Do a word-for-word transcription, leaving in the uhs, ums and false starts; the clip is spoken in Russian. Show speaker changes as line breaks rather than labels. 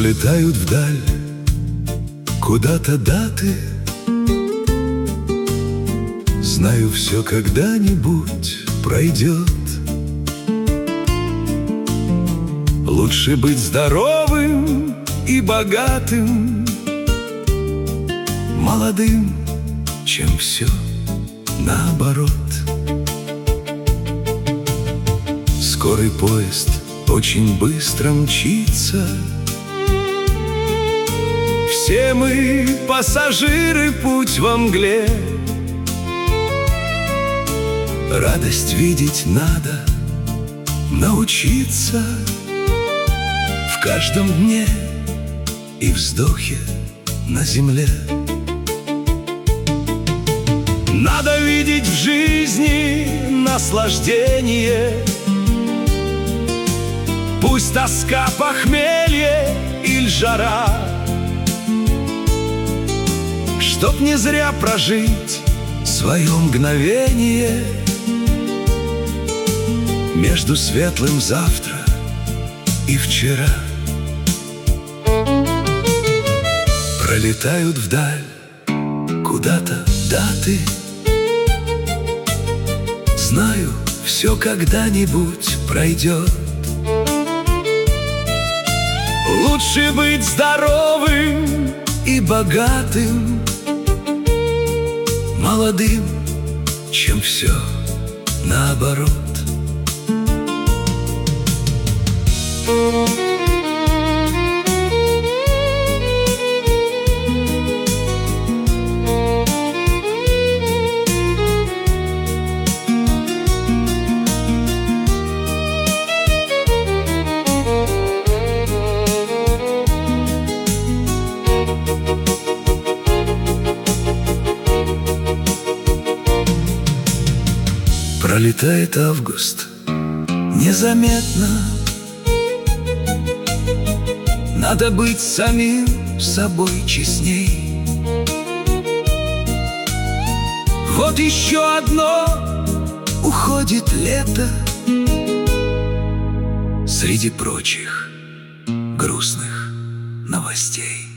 Пролетают вдаль куда-то даты. Знаю, все когда-нибудь пройдет. Лучше быть здоровым и богатым, молодым, чем все наоборот. Скорый поезд очень быстро мчится. Все мы пассажиры, путь во мгле. Радость видеть надо научиться в каждом дне и вздохе на земле. Надо видеть в жизни наслаждение. Пусть тоска, похмелье или жара, чтоб не зря прожить свое мгновение между светлым завтра и вчера. Пролетают вдаль куда-то даты. Знаю, все когда-нибудь пройдет. Лучше быть здоровым и богатым, молодым, чем все наоборот. Пролетает август незаметно. Надо быть самим собой честней. Вот еще одно уходит лето среди прочих грустных новостей.